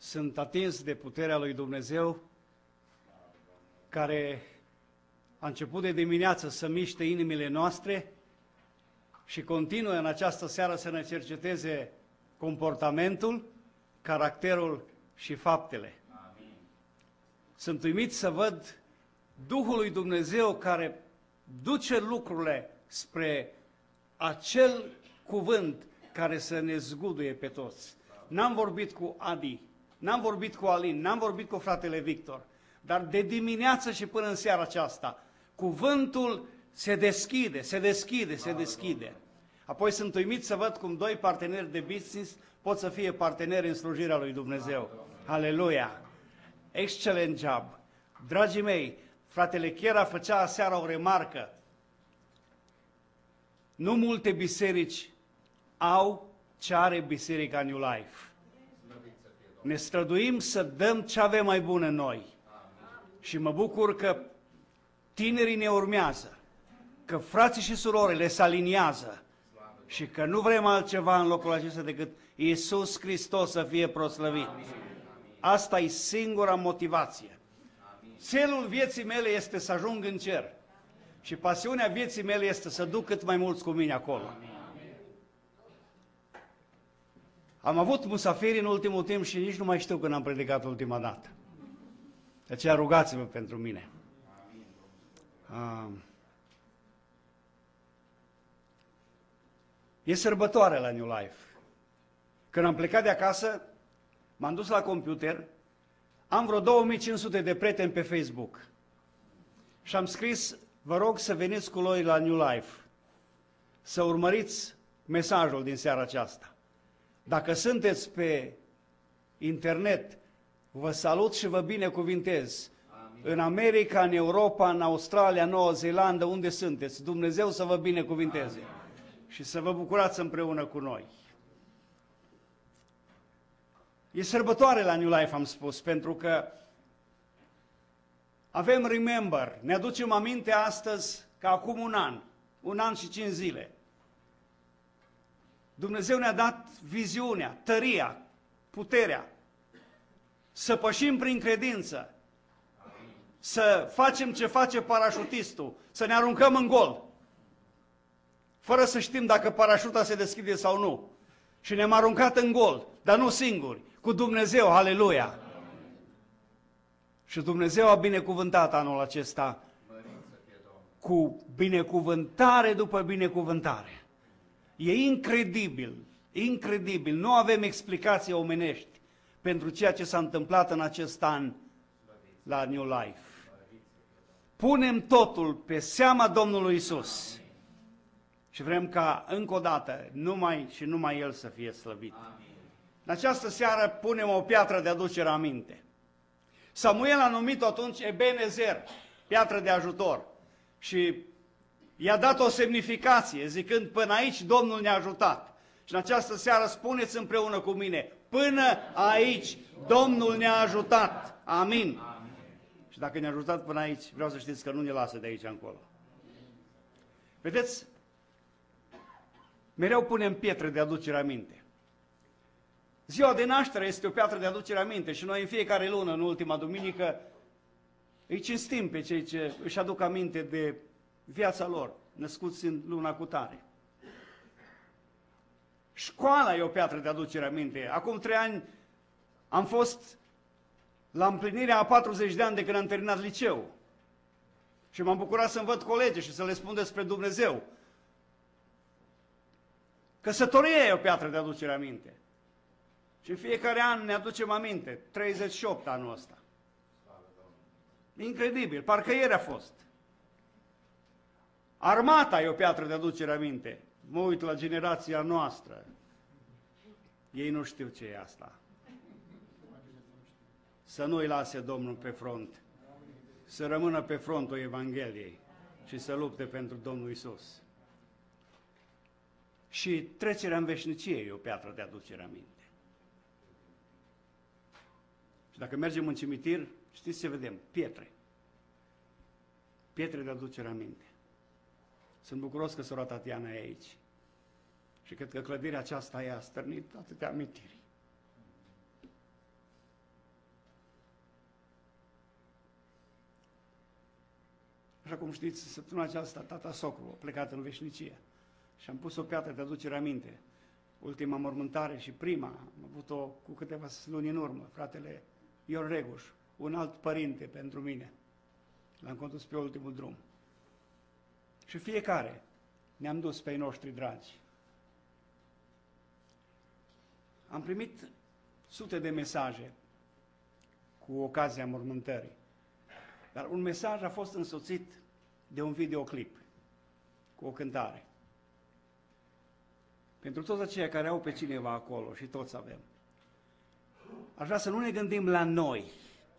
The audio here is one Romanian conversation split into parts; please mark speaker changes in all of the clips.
Speaker 1: Sunt atins de puterea lui Dumnezeu, care a început de dimineață să miște inimile noastre și continuă în această seară să ne cerceteze comportamentul, caracterul și faptele. Amin. Sunt uimit să văd Duhul lui Dumnezeu care duce lucrurile spre acel cuvânt care să ne zguduie pe toți. N-am vorbit cu Adi, n-am vorbit cu Alin, n-am vorbit cu fratele Victor, dar de dimineață și până în seara aceasta, cuvântul se deschide, se deschide, se deschide. Apoi sunt uimit să văd cum doi parteneri de business pot să fie parteneri în slujirea lui Dumnezeu. Aleluia! Excelent job! Dragii mei, fratele Chiera făcea aseară o remarcă. Nu multe biserici au ce are Biserica New Life. Ne străduim să dăm ce avem mai bun în noi. Și mă bucur că tinerii ne urmează, că frații și surorile se aliniază și că nu vrem altceva în locul acesta decât Iisus Hristos să fie proslăvit. Asta e singura motivație. Țelul vieții mele este să ajung în cer și pasiunea vieții mele este să duc cât mai mulți cu mine acolo. Am avut musafiri în ultimul timp și nici nu mai știu când am predicat ultima dată. De aceea rugați-vă pentru mine. E sărbătoare la New Life. Când am plecat de acasă, m-am dus la computer, am vreo 2500 de prieteni pe Facebook și am scris, vă rog să veniți cu noi la New Life, să urmăriți mesajul din seara aceasta. Dacă sunteți pe internet, vă salut și vă binecuvintez. Amin. În America, în Europa, în Australia, în Noua Zeelandă, unde sunteți, Dumnezeu să vă binecuvinteze. Amin. Și să vă bucurați împreună cu noi. E sărbătoare la New Life, am spus, pentru că avem remember, ne aducem aminte astăzi că acum un an și 5 zile, Dumnezeu ne-a dat viziunea, tăria, puterea, să pășim prin credință, să facem ce face parașutistul, să ne aruncăm în gol, fără să știm dacă parașuta se deschide sau nu. Și ne-am aruncat în gol, dar nu singuri, cu Dumnezeu, aleluia! Și Dumnezeu a binecuvântat anul acesta cu binecuvântare după binecuvântare. E incredibil, incredibil, nu avem explicații omenești pentru ceea ce s-a întâmplat în acest an la New Life. Punem totul pe seama Domnului Isus și vrem ca încă o dată numai El să fie slăvit. În această seară punem o piatră de aducere aminte. Samuel a numit-o atunci Ebenezer, piatră de ajutor, și i-a dat o semnificație, zicând, până aici Domnul ne-a ajutat. Și în această seară spuneți împreună cu mine, până aici Domnul ne-a ajutat. Amin. Amin. Și dacă ne-a ajutat până aici, vreau să știți că nu ne lasă de aici încolo. Vedeți, mereu punem pietre de aducere aminte. Ziua de naștere este o piatră de aducere aminte și noi în fiecare lună, în ultima duminică, îi cinstim pe cei ce își aduc aminte de viața lor, născuți în luna cutare. Școala e o piatră de aducere aminte. Acum 3 ani am fost la împlinirea a 40 de ani de când am terminat liceu. Și m-am bucurat să-mi văd colegi și să le spun despre Dumnezeu. Căsătoria e o piatră de aducere aminte. Și în fiecare an ne aducem aminte. 38 anul ăsta. Incredibil, parcă ieri a fost. Armata e o piatră de aducere aminte. Mă uit la generația noastră. Ei nu știu ce e asta. Să nu-i lase Domnul pe front. Să rămână pe frontul Evangheliei și să lupte pentru Domnul Isus. Și trecerea în veșnicie e o piatră de aducere aminte. Și dacă mergem în cimitir, știți ce vedem? Pietre. Pietre de aducere aminte. Sunt bucuros că sora Tatiana e aici. Și cred că clădirea aceasta i-a stârnit atâtea amintiri. Așa cum știți, săptămâna aceasta, tata socru a plecat în veșnicie și am pus o piatră de aducere aminte. Ultima mormântare și prima, am avut-o cu câteva luni în urmă, fratele Ion Reguș, un alt părinte pentru mine. L-am condus pe ultimul drum. Și fiecare ne-am dus pe ei noștri dragi. Am primit sute de mesaje cu ocazia mormântării, dar un mesaj a fost însoțit de un videoclip cu o cântare. Pentru toți aceia care au pe cineva acolo, și toți avem, aș vrea să nu ne gândim la noi,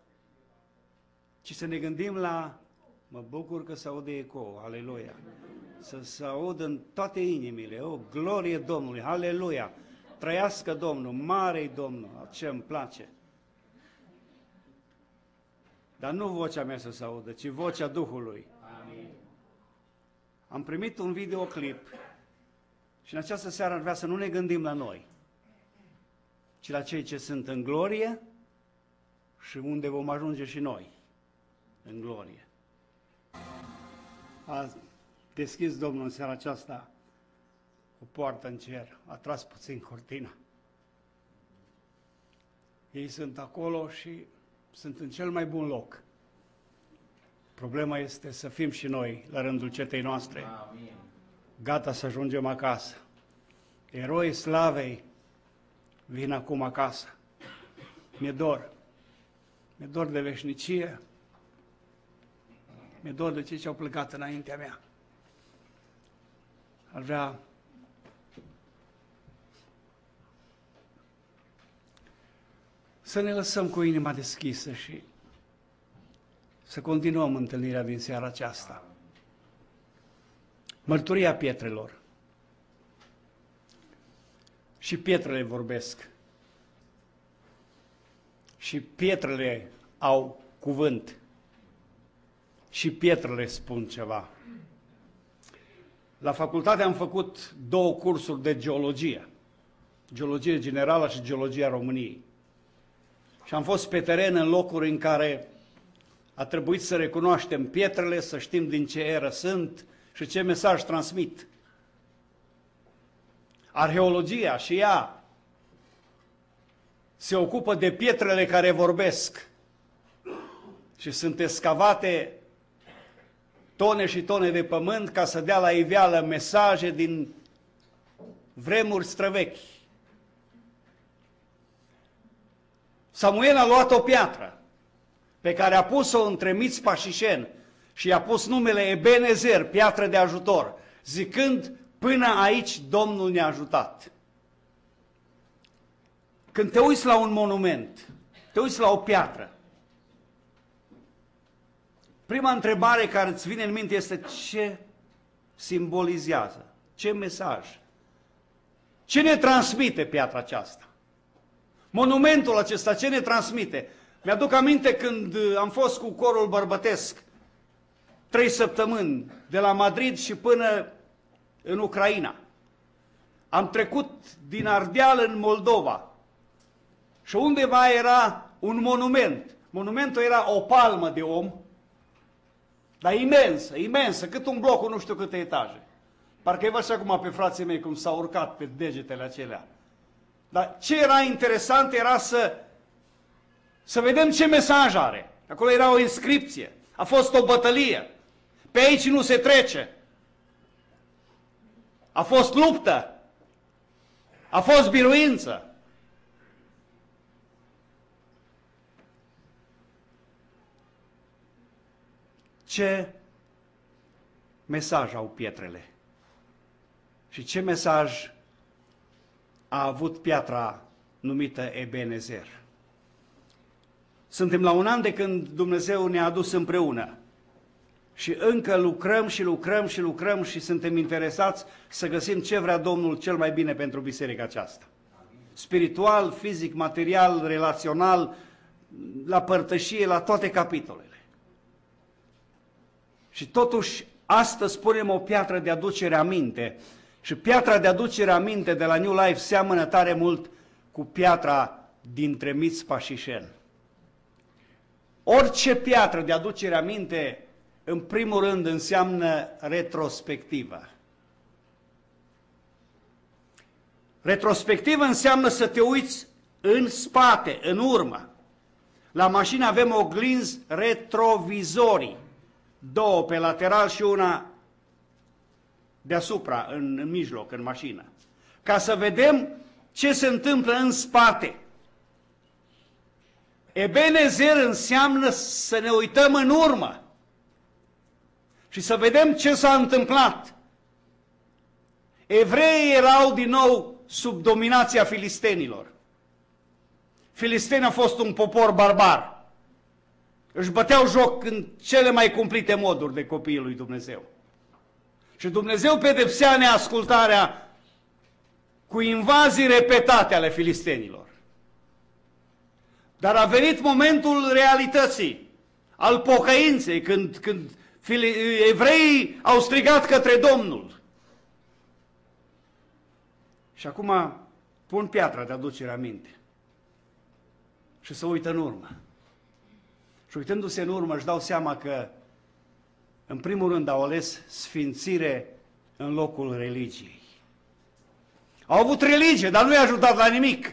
Speaker 1: ci să ne gândim la, mă bucur că se aude eco, aleluia, să se audă în toate inimile, o glorie Domnului, aleluia, trăiască Domnul, mare-i Domnul, ce îmi place. Dar nu vocea mea să se audă, ci vocea Duhului. Amin. Am primit un videoclip și în această seară aș vrea să nu ne gândim la noi, ci la cei ce sunt în glorie și unde vom ajunge și noi, în glorie. A deschis Domnul în seara aceasta o poartă în cer, a tras puțin cortina. Ei sunt acolo și sunt în cel mai bun loc. Problema este să fim și noi la rândul cetei noastre. Amin. Gata să ajungem acasă. Eroii slavei vin acum acasă. Mi-e dor. Mi-e dor de veșnicie. Mi-e dor de cei ce au plecat înaintea mea. Ar vrea să ne lăsăm cu inima deschisă și să continuăm întâlnirea din seara aceasta. Mărturia pietrelor. Și pietrele vorbesc. Și pietrele au cuvânt. Și pietrele spun ceva. La facultate am făcut 2 cursuri de geologie. Geologie generală și geologia României. Și am fost pe teren în locuri în care a trebuit să recunoaștem pietrele, să știm din ce eră sunt și ce mesaj transmit. Arheologia și ea se ocupă de pietrele care vorbesc și sunt escavate tone și tone de pământ ca să dea la iveală mesaje din vremuri străvechi. Samuel a luat o piatră pe care a pus-o între Mițpa și Șen și i-a pus numele Ebenezer, piatră de ajutor, zicând, până aici Domnul ne-a ajutat. Când te uiți la un monument, te uiți la o piatră, prima întrebare care îți vine în minte este ce simbolizează, ce mesaj, ce ne transmite piatra aceasta. Monumentul acesta, ce ne transmite? Mi-aduc aminte când am fost cu corul bărbătesc 3 săptămâni, de la Madrid și până în Ucraina. Am trecut din Ardeal în Moldova și undeva era un monument. Monumentul era o palmă de om, dar imensă, imensă, cât un bloc cu nu știu câte etaje. Parcă-i văd și acum pe frații mei cum s-au urcat pe degetele acelea. Dar ce era interesant era să vedem ce mesaj are. Acolo era o inscripție, a fost o bătălie, pe aici nu se trece. A fost luptă, a fost biruință. Ce mesaj au pietrele? Și ce mesaj a avut piatra numită Ebenezer? Suntem la un an de când Dumnezeu ne-a adus împreună și încă lucrăm și lucrăm și lucrăm și suntem interesați să găsim ce vrea Domnul cel mai bine pentru biserica aceasta. Spiritual, fizic, material, relațional, la părtășie, la toate capitolele. Și totuși, astăzi punem o piatră de aducere aminte. Și piatra de aducere aminte de la New Life seamănă tare mult cu piatra dintre Mițpa și Șen. Orice piatră de aducere aminte în primul rând, înseamnă retrospectivă. Retrospectivă înseamnă să te uiți în spate, în urmă. La mașină avem oglinzi retrovizorii, două pe lateral și una deasupra, în mijloc, în mașină, ca să vedem ce se întâmplă în spate. Ebenezer înseamnă să ne uităm în urmă și să vedem ce s-a întâmplat. Evreii erau din nou sub dominația filistenilor. Filistenii au fost un popor barbar. Își băteau joc în cele mai cumplite moduri de copiii lui Dumnezeu. Și Dumnezeu pedepsea neascultarea cu invazii repetate ale filistenilor. Dar a venit momentul realității, al pocăinței, când evreii au strigat către Domnul. Și acum pun piatra de aducere aminte și să uită în urmă. Și uitându-se în urmă își dau seama că în primul rând au ales sfințire în locul religiei. Au avut religie, dar nu i-a ajutat la nimic.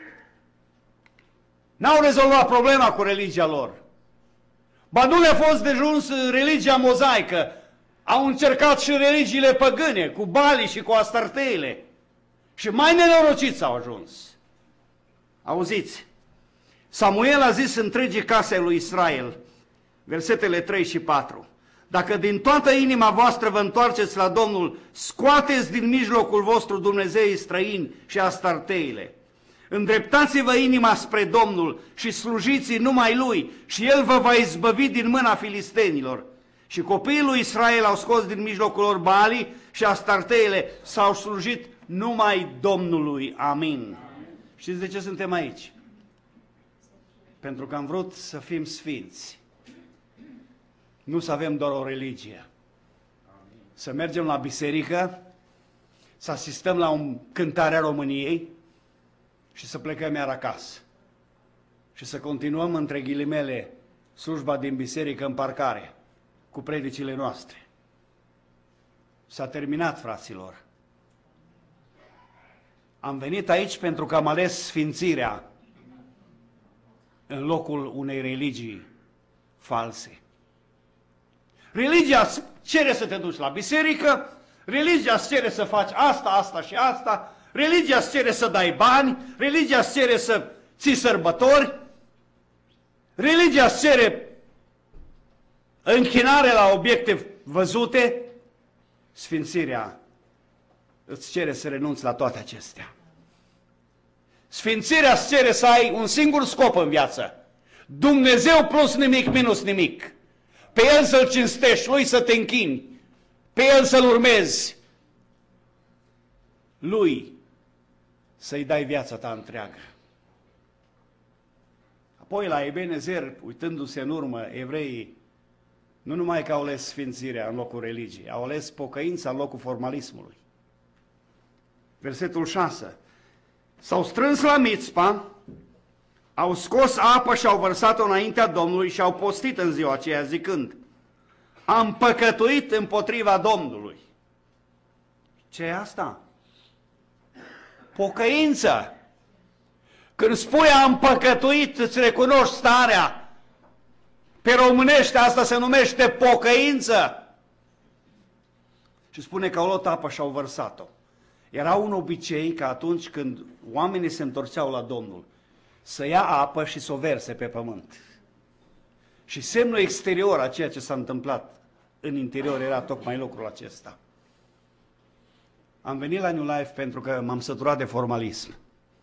Speaker 1: N-au rezolvat problema cu religia lor. Ba nu le-a fost de ajuns religia mozaică. Au încercat și religiile păgâne, cu Bali și cu Astarteile. Și mai nenorociți au ajuns. Auziți, Samuel a zis întregii case lui Israel, versetele 3 și 4, dacă din toată inima voastră vă întoarceți la Domnul, scoateți din mijlocul vostru Dumnezeii străini și Astarteile. Îndreptați-vă inima spre Domnul și slujiți numai Lui și El vă va izbăvi din mâna filistenilor. Și copiii lui Israel au scos din mijlocul lor Baali și Astarteile, s-au slujit numai Domnului. Amin. Știți de ce suntem aici? Pentru că am vrut să fim sfinți. Nu să avem doar o religie. Să mergem la biserică, să asistăm la o cântare a României și să plecăm iar acasă. Și să continuăm, între ghilimele, slujba din biserică în parcare, cu predicile noastre. S-a terminat, fraților. Am venit aici pentru că am ales sfințirea în locul unei religii false. Religia îți cere să te duci la biserică, religia îți cere să faci asta, asta și asta, religia îți cere să dai bani, religia îți cere să ții sărbători, religia îți cere închinare la obiecte văzute, sfințirea îți cere să renunți la toate acestea. Sfințirea îți cere să ai un singur scop în viață. Dumnezeu plus nimic minus nimic. Pe El să-L cinstești, Lui să te închini, pe El să-L urmezi, Lui să-i dai viața ta întreagă. Apoi la Ebenezer, uitându-se în urmă, evreii nu numai că au ales sfințirea în locul religiei, au ales pocăința în locul formalismului. Versetul 6. S-au strâns la Mitzpa, au scos apă și au vărsat-o înaintea Domnului și au postit în ziua aceea zicând, am păcătuit împotriva Domnului. Ce e asta? Pocăință. Când spui am păcătuit, îți recunoști starea. Pe românește asta se numește pocăință. Și spune că au luat apă și au vărsat-o. Era un obicei că atunci când oamenii se întorceau la Domnul, să ia apă și să o verse pe pământ. Și semnul exterior a ceea ce s-a întâmplat în interior era tocmai lucrul acesta. Am venit la New Life pentru că m-am săturat de formalism.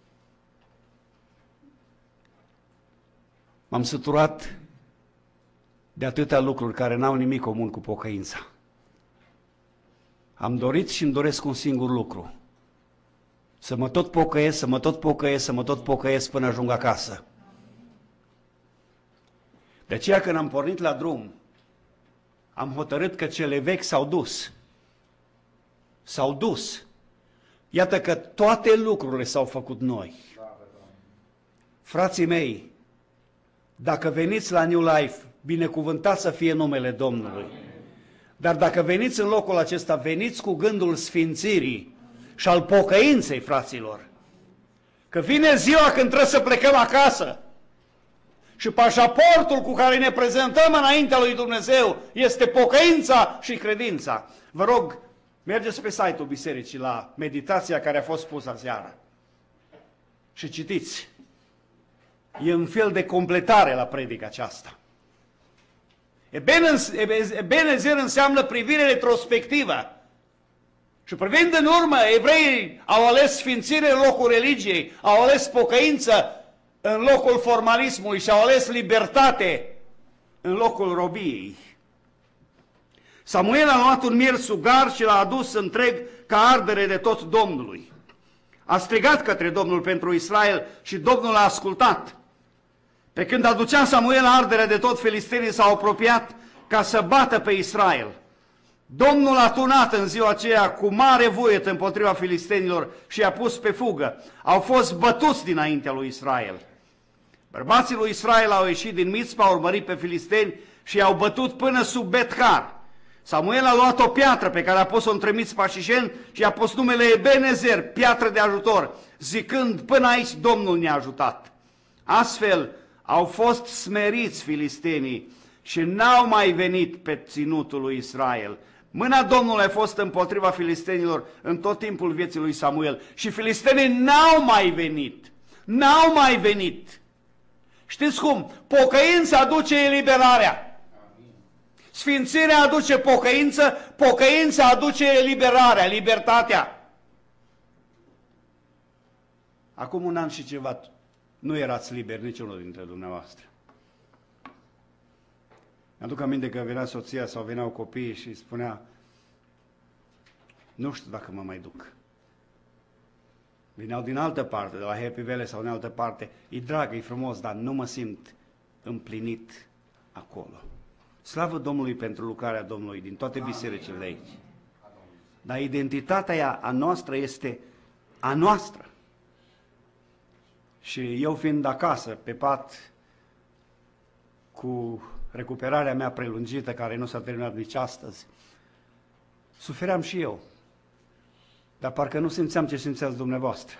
Speaker 1: M-am săturat de atâtea lucruri care n-au nimic comun cu pocăința. Am dorit și îmi doresc un singur lucru. Să mă tot pocăiesc, să mă tot pocăiesc, să mă tot pocăiesc până ajung acasă. De aceea când am pornit la drum, am hotărât că cele vechi s-au dus. S-au dus. Iată că toate lucrurile s-au făcut noi. Frații mei, dacă veniți la New Life Binecuvântat să fie numele Domnului. Dar dacă veniți în locul acesta, veniți cu gândul sfințirii și al pocăinței, fraților. Că vine ziua când trebuie să plecăm acasă. Și pașaportul cu care ne prezentăm înaintea lui Dumnezeu este pocăința și credința. Vă rog, mergeți pe site-ul bisericii la meditația care a fost pusă aseară. Și citiți. E un fel de completare la predica aceasta. Ebenezer înseamnă privire retrospectivă. Și privind în urmă, evreii au ales sfințire în locul religiei, au ales pocăință în locul formalismului și au ales libertate în locul robiei. Samuel a luat un miel sugar și l-a adus întreg ca ardere de tot Domnului. A strigat către Domnul pentru Israel și Domnul a ascultat. Pe când aducea Samuel ardere de tot, filistenii s-au apropiat ca să bată pe Israel. Domnul a tunat în ziua aceea cu mare voiet împotriva filistenilor și i-a pus pe fugă. Au fost bătuți dinaintea lui Israel. Bărbații lui Israel au ieșit din Mițpa, au urmărit pe filisteni și i-au bătut până sub Bet-Har. Samuel a luat o piatră pe care a pus-o între Mițpa și Șen și a pus numele Ebenezer, piatră de ajutor, zicând, până aici Domnul ne-a ajutat. Astfel au fost smeriți filistenii și n-au mai venit pe ținutul lui Israel. Mâna Domnului a fost împotriva filistenilor în tot timpul vieții lui Samuel și filistenii n-au mai venit. N-au mai venit. Știți cum? Pocăința aduce eliberarea. Sfințirea aduce pocăință, pocăința aduce eliberarea, libertatea. Acum un an și ceva nu erați liberi niciunul dintre dumneavoastră. Mi-aduc aminte că venea soția sau veneau copiii și spunea, nu știu dacă mă mai duc. Vineau din altă parte, de la Happy Valley sau din altă parte, e drag, e frumos, dar nu mă simt împlinit acolo. Slavă Domnului pentru lucrarea Domnului din toate bisericile de aici. Dar identitatea a noastră este a noastră. Și eu fiind acasă, pe pat, cu recuperarea mea prelungită, care nu s-a terminat nici astăzi, sufeream și eu. Dar parcă nu simțeam ce simțeați dumneavoastră.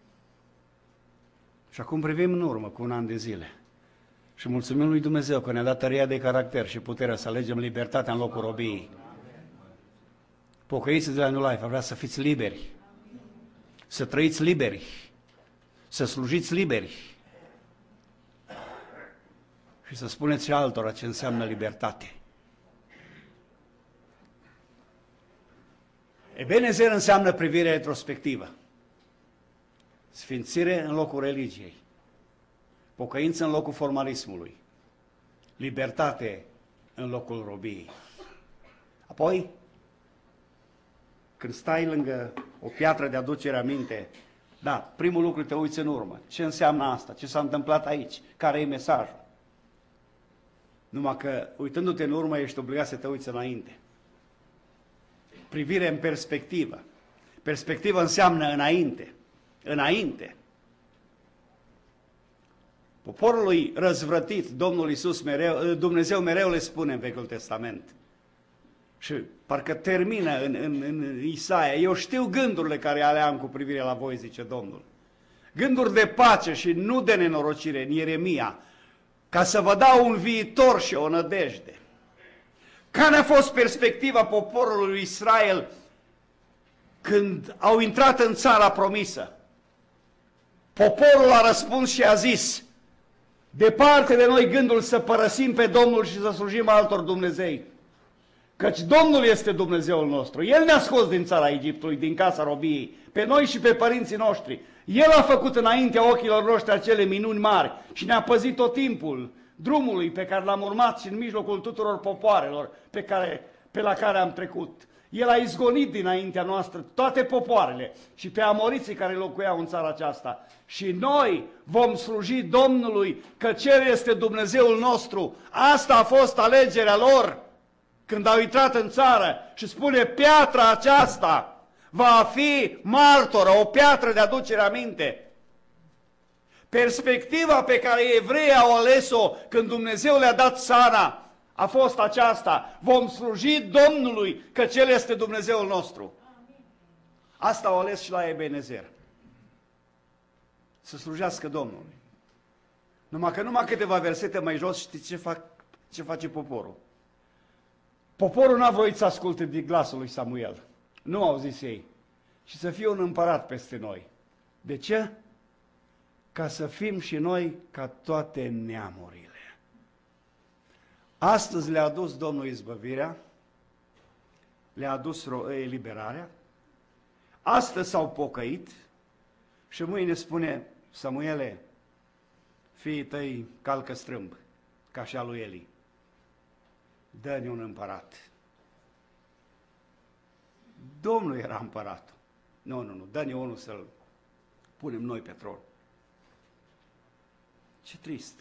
Speaker 1: Și acum privim în urmă cu un an de zile. Și mulțumim lui Dumnezeu că ne-a dat tăria de caracter și puterea să alegem libertatea în locul robiei. Pocăiți de la New Life, vrea să fiți liberi, să trăiți liberi, să slujiți liberi și să spuneți și altora ce înseamnă libertate. Ebenezer înseamnă privire retrospectivă, sfințire în locul religiei, pocăință în locul formalismului, libertate în locul robiei. Apoi, când stai lângă o piatră de aducere aminte, da, primul lucru te uiți în urmă. Ce înseamnă asta? Ce s-a întâmplat aici? Care e mesajul? Numai că, uitându-te în urmă, ești obligat să te uiți înainte. Privire în perspectivă. Perspectivă înseamnă înainte. Înainte. Poporului răzvrătit, Dumnezeu mereu le spune în Vechiul Testament. Și parcă termină în Isaia. Eu știu gândurile care ale am cu privire la voi, zice Domnul. Gânduri de pace și nu de nenorocire, în Ieremia, ca să vă dau un viitor și o nădejde. Care a fost perspectiva poporului lui Israel când au intrat în țara promisă? Poporul a răspuns și a zis, departe de noi gândul să părăsim pe Domnul și să slujim altor Dumnezei, căci Domnul este Dumnezeul nostru. El ne-a scos din țara Egiptului, din casa robiei, pe noi și pe părinții noștri. El a făcut înaintea ochilor noștri acele minuni mari și ne-a păzit tot timpul drumului pe care l-am urmat și în mijlocul tuturor popoarelor pe la care am trecut. El a izgonit dinaintea noastră toate popoarele și pe amoriții care locuiau în țara aceasta. Și noi vom sluji Domnului, că Cel este Dumnezeul nostru. Asta a fost alegerea lor când au intrat în țară și spune, piatra aceasta va fi martoră, o piatră de aducere aminte. Perspectiva pe care evreii au ales-o când Dumnezeu le-a dat țara a fost aceasta: vom sluji Domnului, că Cel este Dumnezeul nostru. Asta au ales și la Ebenezer. Să slujească Domnului. Numai câteva versete mai jos, știți ce face poporul? Poporul n-a voit să asculte de glasul lui Samuel. Nu au zis ei. Și să fie un împărat peste noi. De ce? Ca să fim și noi ca toate neamurile. Astăzi le-a adus Domnul izbăvirea, le-a adus eliberarea, astăzi s-au pocăit și mâine spune: Samuele, fiii tăi calcă strâmb, ca și a lui Eli. Dă-ne un împărat. Domnul era împăratul. Nu, dă-ne unul să-l punem noi pe tron. Ce trist!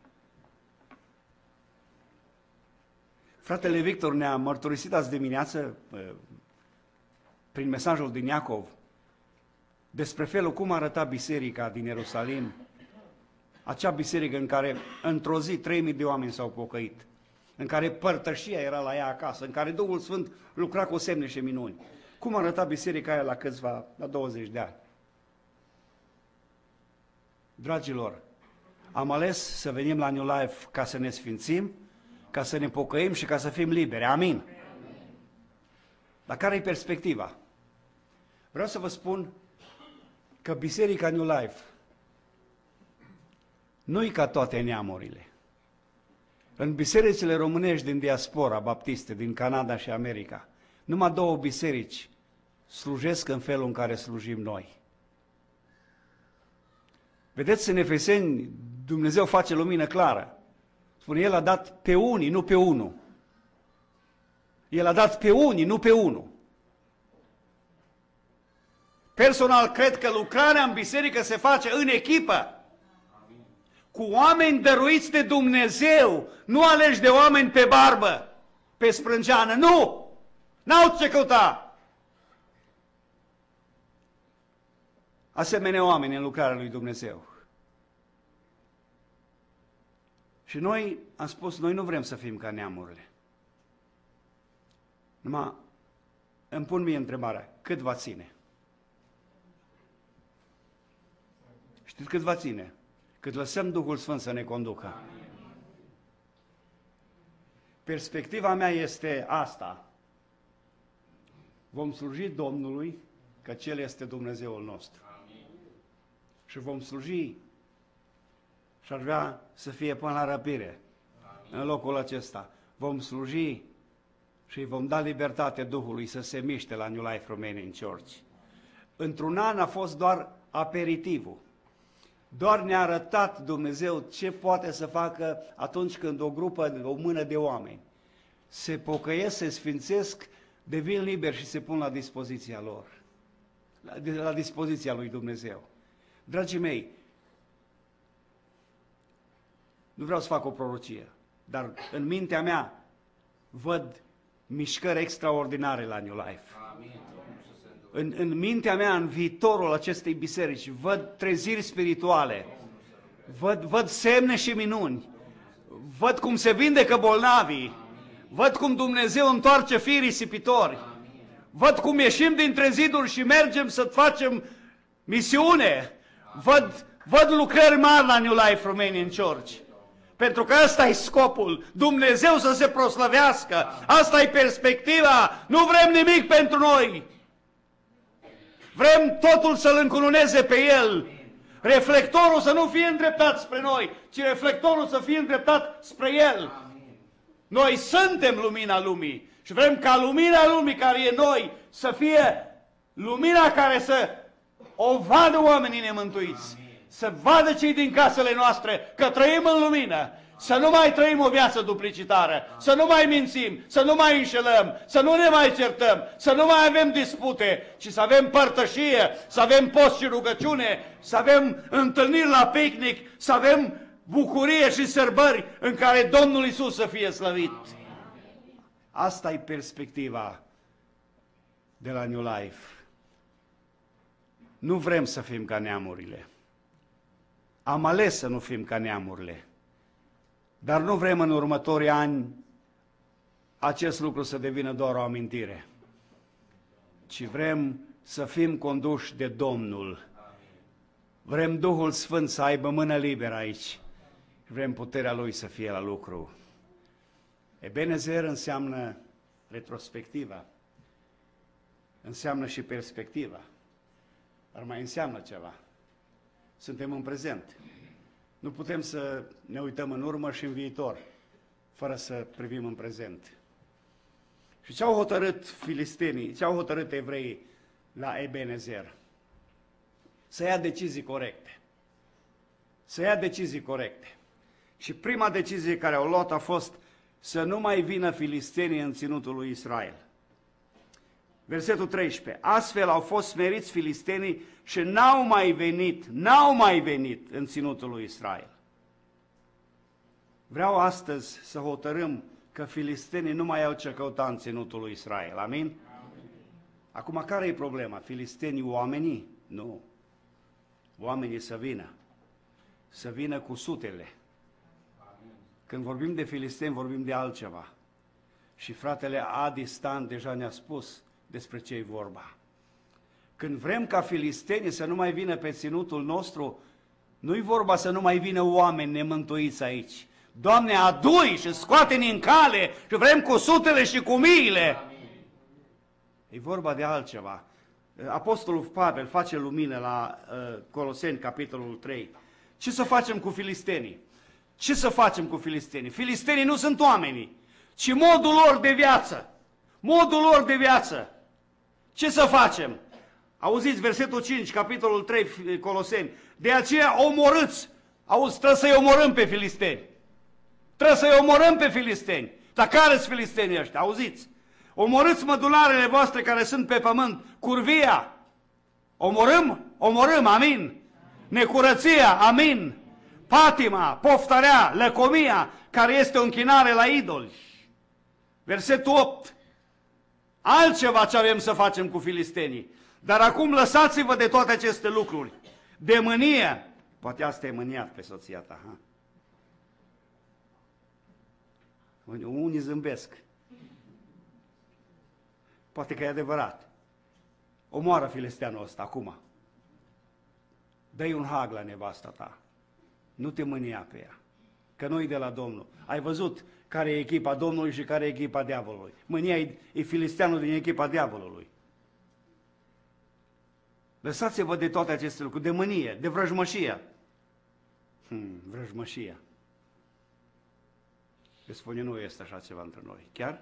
Speaker 1: Fratele Victor ne-a mărturisit azi dimineață, prin mesajul din Iacov, despre felul cum arăta biserica din Ierusalim, acea biserică în care într-o zi 3000 de oameni s-au pocăit, în care părtășia era la ea acasă, în care Duhul Sfânt lucra cu semne și minuni. Cum arăta biserica aia la 20 de ani? Dragilor, am ales să venim la New Life ca să ne sfințim, ca să ne pocăim și ca să fim liberi. Amin? Dar care e perspectiva? Vreau să vă spun că biserica New Life nu-i ca toate neamurile. În bisericile românești din diaspora baptiste, din Canada și America, numai 2 biserici slujesc în felul în care slujim noi. Vedeți, în Efeseni, Dumnezeu face lumină clară. Spune, El a dat pe unii, nu pe unul. El a dat pe unii, nu pe unul. Personal, cred că lucrarea în biserică se face în echipă. Cu oameni dăruiți de Dumnezeu, nu aleși de oameni pe barbă, pe sprânceană, nu! N-au ce căuta! Asemenea oameni în lucrarea lui Dumnezeu. Și noi am spus, noi nu vrem să fim ca neamurile. Numai îmi pun mie întrebarea, cât va ține? Știți cât va ține? Cât lăsăm Duhul Sfânt să ne conducă. Perspectiva mea este asta. Vom sluji Domnului, că Cel este Dumnezeul nostru. Și vom sluji, și ar vrea să fie până la răpire în locul acesta. Vom sluji și îi vom da libertate Duhului să se miște la New Life Romanian Church. Într-un an a fost doar aperitivul. Doar ne-a arătat Dumnezeu ce poate să facă atunci când o mână de oameni se pocăiesc, se sfințesc, devin liberi și se pun la dispoziția lor, la dispoziția lui Dumnezeu. Dragii mei, nu vreau să fac o prorocie, dar în mintea mea văd mișcări extraordinare la New Life. În mintea mea, în viitorul acestei biserici, văd treziri spirituale, văd semne și minuni, văd cum se vindecă bolnavii, văd cum Dumnezeu întoarce fiii risipitori, văd cum ieșim dintre ziduri și mergem să facem misiune, văd lucrări mari la New Life Romanian Church. Pentru că ăsta e scopul, Dumnezeu să se proslăvească, asta e perspectiva, nu vrem nimic pentru noi. Vrem totul să-L încununeze pe El. Reflectorul să nu fie îndreptat spre noi, ci reflectorul să fie îndreptat spre El. Noi suntem lumina lumii și vrem ca lumina lumii care e noi să fie lumina care să o vadă oamenii nemântuiți. Să vadă cei din casele noastre că trăim în lumină. Să nu mai trăim o viață duplicitară, să nu mai mințim, să nu mai înșelăm, să nu ne mai certăm, să nu mai avem dispute, ci să avem părtășie, să avem post și rugăciune, să avem întâlniri la picnic, să avem bucurie și sărbări în care Domnul Iisus să fie slăvit. Asta e perspectiva de la New Life. Nu vrem să fim ca neamurile. Am ales să nu fim ca neamurile, dar nu vrem în următorii ani acest lucru să devină doar o amintire, ci vrem să fim conduși de Domnul. Vrem Duhul Sfânt să aibă mână liberă aici. Vrem puterea Lui să fie la lucru. Ebenezer înseamnă retrospectiva, înseamnă și perspectiva, dar mai înseamnă ceva. Suntem în prezent. Nu putem să ne uităm în urmă și în viitor, fără să privim în prezent. Și ce au hotărât filistenii, ce au hotărât evreii la Ebenezer? Să ia decizii corecte. Să ia decizii corecte. Și prima decizie care au luat a fost să nu mai vină filistenii în ținutul lui Israel. Versetul 13. Astfel au fost smeriți filistenii și n-au mai venit în ținutul lui Israel. Vreau astăzi să hotărâm că filistenii nu mai au ce căuta în ținutul lui Israel. Amin? Amin. Acum, care e problema? Filistenii oamenii? Nu. Oamenii să vină. Să vină cu sutele. Amin. Când vorbim de filisteni, vorbim de altceva. Și fratele Adi Stan deja ne-a spus despre ce e vorba. Când vrem ca filistenii să nu mai vină pe ținutul nostru, nu-i vorba să nu mai vină oameni nemântuiți aici. Doamne, adu-i și scoate-ne în cale și vrem cu sutele și cu miile. Amin. E vorba de altceva. Apostolul Pavel face lumină la Coloseni, capitolul 3. Ce să facem cu filistenii? Ce să facem cu filistenii? Filistenii nu sunt oamenii, ci modul lor de viață. Modul lor de viață. Ce să facem? Auziți versetul 5, capitolul 3, Coloseni. De aceea omorâți. Auzi, trebuie să-i omorâm pe filisteni. Trebuie să-i omorâm pe filisteni. Dar care sunt filistenii ăștia? Auziți? Omorâți mădularele voastre care sunt pe pământ. Curvia. Omorâm? Omorâm, amin. Necurăția, amin. Patima, poftarea, lăcomia, care este o închinare la idoli. Versetul 8. Altceva ce avem să facem cu filistenii. Dar acum lăsați-vă de toate aceste lucruri. De mânie. Poate asta e mâniat pe soția ta. Ha? Unii zâmbesc. Poate că e adevărat. Omoară filisteanul ăsta acum. Dă-i un hag la nevasta ta. Nu te mânia pe ea. Că nu-i de la Domnul. Ai văzut care e echipa Domnului și care e echipa diavolului. Mânia e filisteanul din echipa diavolului. Lăsați-vă de toate aceste lucruri, de mânie, de vrăjmășie. Vrăjmășia. Îți spune, nu este așa ceva între noi. Chiar?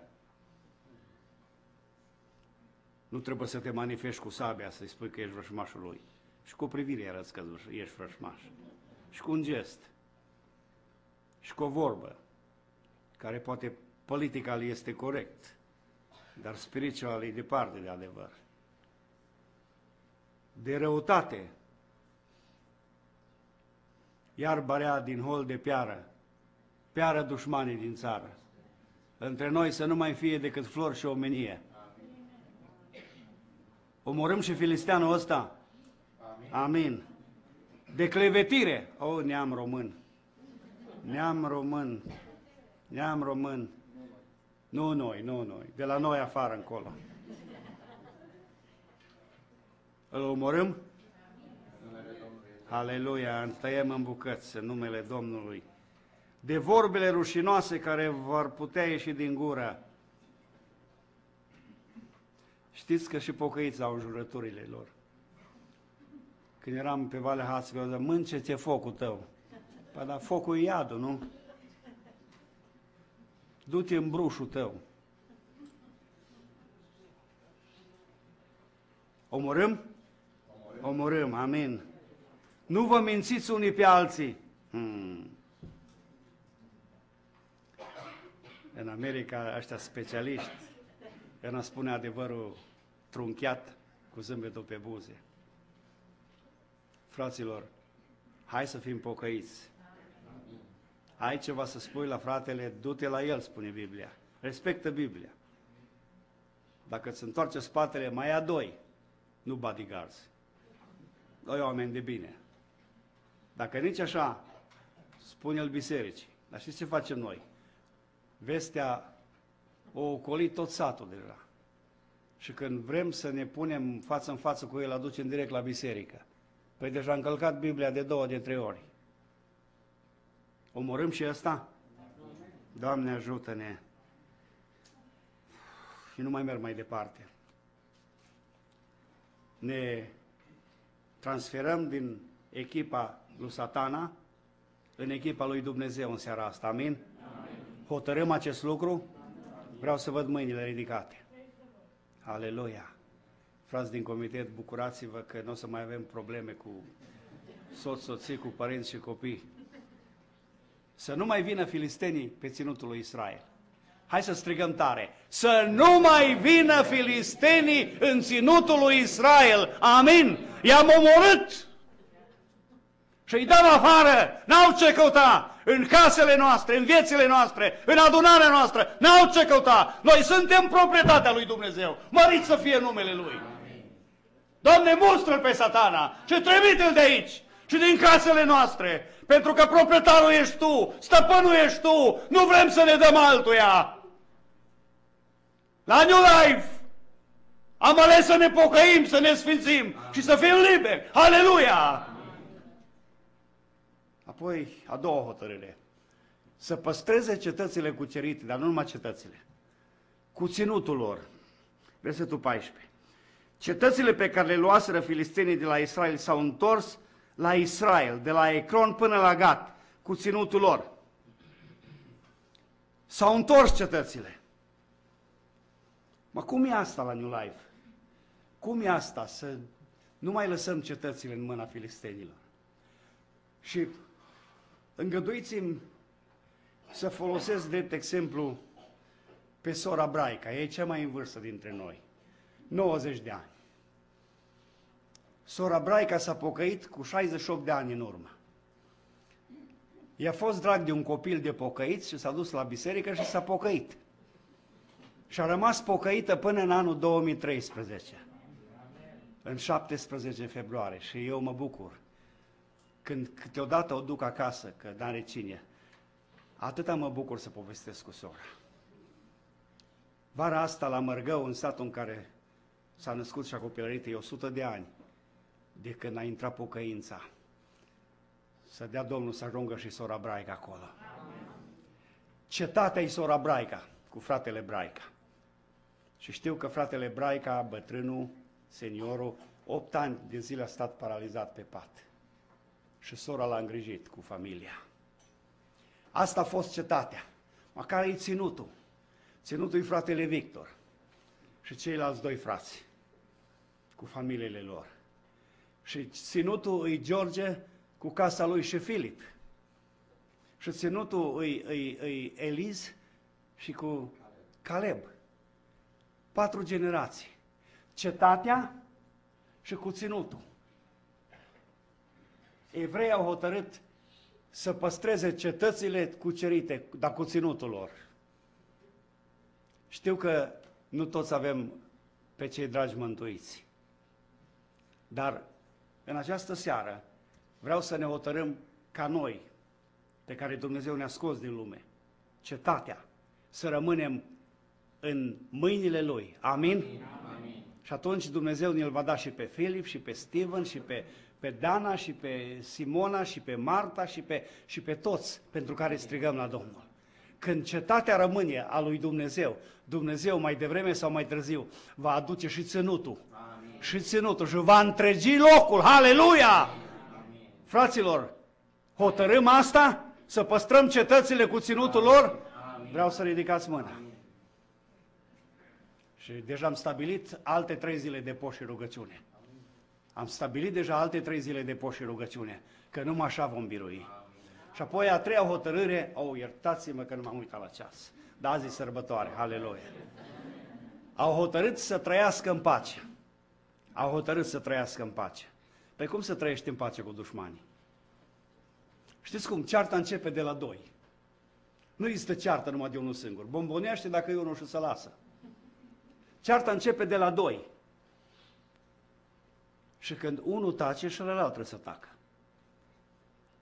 Speaker 1: Nu trebuie să te manifesti cu sabia, să-i spui că ești vrăjmașul lui. Și cu o privire arăți că ești vrăjmaș. Și cu un gest. Și cu o vorbă, care poate politic este corect, dar spiritual e departe de adevăr. De răutate. Iarba rea din hol de piară dușmanii din țară. Între noi să nu mai fie decât flori și omenie. Omorâm și filisteanul ăsta? Amin. De clevetire. O, neam român. Neam român. Neam român. Nu noi. De la noi afară încolo. Îl omorâm? Aleluia, îl tăiem în bucăți în numele Domnului. De vorbele rușinoase care vor putea ieși din gură. Știți că și pocăiți au jurăturile lor. Când eram pe Valea Haților, zic, mânce-ți focul tău. Păi, dar focul e iadul, nu? Du-te în brușul tău. Omorâm? Omorâm, amin. Nu vă mințiți unii pe alții. În America, ăștia specialiști, ăna spune adevărul trunchiat cu zâmbetul pe buze. Fraților, hai să fim pocăiți. Ai ceva să spui la fratele, du-te la el, spune Biblia. Respectă Biblia. Dacă îți întoarce spatele, mai ia doi, nu bodyguards. Doi oameni de bine. Dacă nici așa, spune-l bisericii. Dar știți ce facem noi? Vestea o ocoli tot satul deja. Și când vrem să ne punem față în față cu el, aducem direct la biserică. Păi deja am călcat Biblia de 2, de 3 ori. Omorâm și ăsta? Doamne ajută-ne! Și nu mai merg mai departe. Ne transferăm din echipa lui Satana în echipa lui Dumnezeu în seara asta. Amin? Amin. Hotărâm acest lucru? Vreau să văd mâinile ridicate. Aleluia! Frați din comitet, bucurați-vă că nu o să mai avem probleme cu soț, soții, cu părinți și copii. Să nu mai vină filistenii pe ținutul lui Israel. Hai să strigăm tare. Să nu mai vină filistenii în ținutul lui Israel. Amin. I-am omorât. Și îi dăm afară. N-au ce căuta în casele noastre, în viețile noastre, în adunarea noastră. N-au ce căuta. Noi suntem proprietatea lui Dumnezeu. Mărit să fie numele Lui. Doamne, mustră-l pe Satana și trimite-l de aici și din casele noastre. Pentru că proprietarul ești Tu, stăpânul ești Tu. Nu vrem să ne dăm altuia. La New Life am ales să ne pocăim, să ne sfințim și să fim liberi. Aleluia! Apoi, a doua hotărâre. Să păstreze cetățile cucerite, dar nu numai cetățile. Cu ținutul lor. Versetul 14. Cetățile pe care le luaseră filistenii de la Israel s-au întors la Israel, de la Ecron până la Gat, cu ținutul lor. S-au întors cetățile. Mă, cum e asta la New Life? Cum e asta să nu mai lăsăm cetățile în mâna filistenilor? Și îngăduiți-mi să folosesc drept exemplu pe sora Braica. Ea e cea mai în vârstă dintre noi. 90 de ani. Sora Braica s-a pocăit cu 68 de ani în urmă. I-a fost drag de un copil de pocăit și s-a dus la biserică și s-a pocăit. Și a rămas pocăită până în anul 2013, în 17 februarie. Și eu mă bucur când câteodată o duc acasă, că n-are cine. Atâta mă bucur să povestesc cu sora. Vara asta la Mărgău, în satul în care s-a născut și a copilărit, e 100 de ani de când a intrat pocăința. Să dea Domnul să ajungă și sora Braica acolo. Cetatea e sora Braica, cu fratele Braica. Și știu că fratele Braica, bătrânul, seniorul, 8 ani de zile a stat paralizat pe pat. Și sora l-a îngrijit cu familia. Asta a fost cetatea. Măcar e ținutul. Ținutul e fratele Victor și ceilalți 2 frați cu familiile lor. Și ținutul e George cu casa lui și Filip. Și ținutul e Eliz și cu Caleb. 4 generații. Cetatea și cu ținutul. Evreii au hotărât să păstreze cetățile cucerite, dar cu ținutul lor. Știu că nu toți avem pe cei dragi mântuiți. Dar în această seară vreau să ne hotărâm ca noi, pe care Dumnezeu ne-a scos din lume, cetatea, să rămânem în mâinile Lui. Amin? Amin. Și atunci Dumnezeu ne-l va da și pe Filip, și pe Steven, și pe Dana, și pe Simona, și pe Marta, și pe toți pentru care strigăm la Domnul. Când cetatea rămâne a lui Dumnezeu, Dumnezeu mai devreme sau mai târziu va aduce și ținutul. Amin. Și ținutul și va întregi locul. Haleluia! Amin. Fraților, hotărâm asta? Să păstrăm cetățile cu ținutul lor? Amin. Vreau să ridicați mâna. Amin. Și deja am stabilit alte 3 zile de post și rugăciune. Am stabilit deja alte 3 zile de post și rugăciune, că numai așa vom birui. Și apoi a 3-a hotărâre, iertați-mă că nu m-am uitat la ceas, dar azi e sărbătoare, haleluia. Au hotărât să trăiască în pace. Au hotărât să trăiască în pace. Păi cum să trăiești în pace cu dușmanii? Știți cum? Cearta începe de la 2. Nu există ceartă numai de unul singur. Bombonește dacă e unul și se lasă. Cearta începe de la 2. Și când unul tace, și ălalt trebuie să tacă.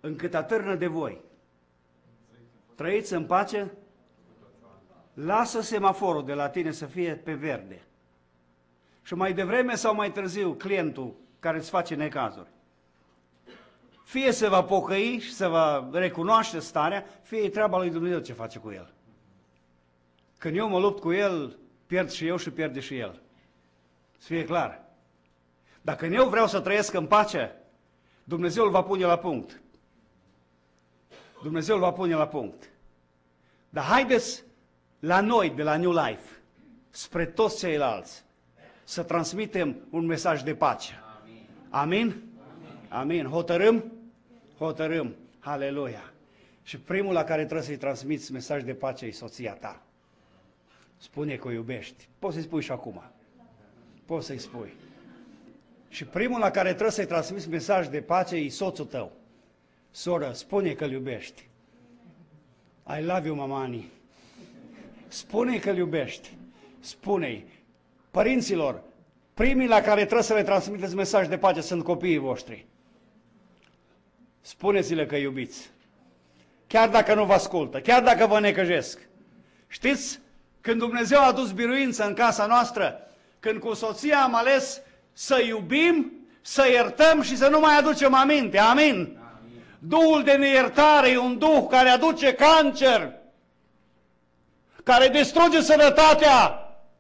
Speaker 1: încât atârnă de voi. Trăiți în pace? Lasă semaforul de la tine să fie pe verde. Și mai devreme sau mai târziu, clientul care îți face necazuri, fie se va pocăi și se va recunoaște starea, fie e treaba lui Dumnezeu ce face cu el. Când eu mă lupt cu el, pierd și eu și pierde și el. Să fie clar. Dacă eu vreau să trăiesc în pace, Dumnezeu îl va pune la punct. Dumnezeu îl va pune la punct. Dar haideți la noi, de la New Life, spre toți ceilalți, să transmitem un mesaj de pace. Amin? Amin. Hotărâm? Hotărâm. Haleluia. Și primul la care trebuie să-i transmiți mesaj de pace e soția ta. Spune că o iubești. Poți să-i spui și acum. Poți să-i spui. Și primul la care trebuie să-i transmiți mesaj de pace e soțul tău. Soră, spune că îl iubești. I love you, mamani. Spune că îl iubești. Spune-i. Părinților, primii la care trebuie să le transmiteți mesaj de pace sunt copiii voștri. Spuneți-le că iubiți. Chiar dacă nu vă ascultă, chiar dacă vă necăjesc. Știți, când Dumnezeu a adus biruință în casa noastră, când cu soția am ales să iubim, să iertăm și să nu mai aducem aminte. Amin? Amin. Duhul de neiertare e un duh care aduce cancer, care distruge sănătatea.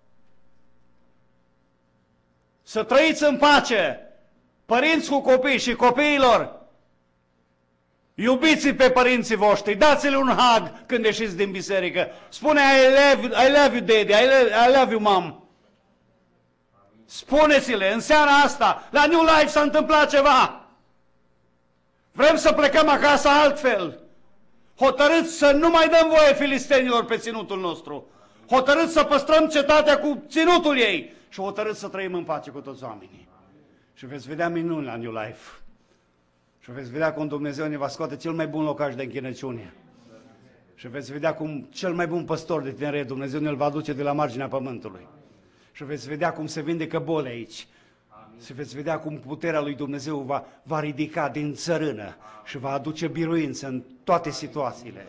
Speaker 1: Să trăiți în pace, părinți cu copii și copiilor. Iubiți pe părinții voștri, dați-le un hug când ieșiți din biserică. Spune I love you daddy, I love you mom. Spuneți-le, în seara asta, la New Life s-a întâmplat ceva. Vrem să plecăm acasă altfel. Hotărâți să nu mai dăm voie filistenilor pe ținutul nostru. Hotărâți să păstrăm cetatea cu ținutul ei. Și hotărâți să trăim în pace cu toți oamenii. Și veți vedea minuni la New Life. Și veți vedea cum Dumnezeu ne va scoate cel mai bun locaș de închinăciune. Și veți vedea cum cel mai bun păstor de tineret Dumnezeu ne-l va aduce de la marginea pământului. Și veți vedea cum se vindecă boli aici. Și veți vedea cum puterea lui Dumnezeu va ridica din țărână și va aduce biruință în toate situațiile.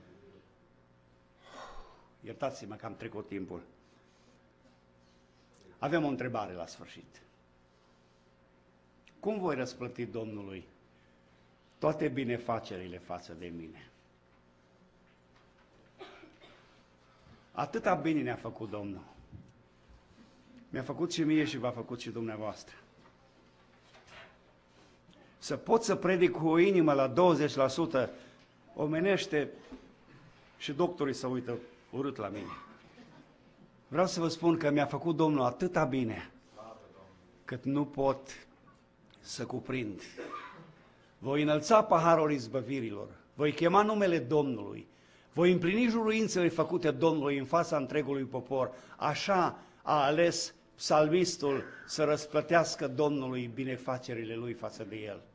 Speaker 1: Iertați-mă că am trecut timpul. Avem o întrebare la sfârșit. Cum voi răsplăti Domnului toate binefacerile față de mine? Atâta bine ne-a făcut Domnul. Mi-a făcut și mie și v-a făcut și dumneavoastră. Să pot să predic cu o inimă la 20% omenește și doctorii să uită urât la mine. Vreau să vă spun că mi-a făcut Domnul atâta bine cât nu pot să cuprind. Voi înălța paharul izbăvirilor, voi chema numele Domnului, voi împlini juruințele făcute Domnului în fața întregului popor. Așa a ales psalmistul să răsplătească Domnului binefacerile lui față de el.